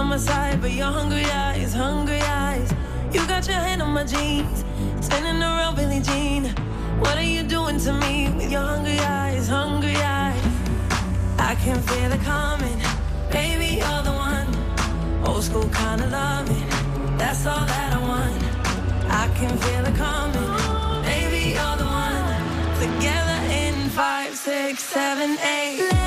on my side, but your hungry eyes, hungry eyes. You got your hand on my jeans, spinning around Billie Jean. What are you doing to me with your hungry eyes, hungry eyes? I can feel it coming, baby, you're the one. Old school kind of loving, that's all that I want. I can feel it coming, baby, you're the one. Together in 5, 6, 7, 8.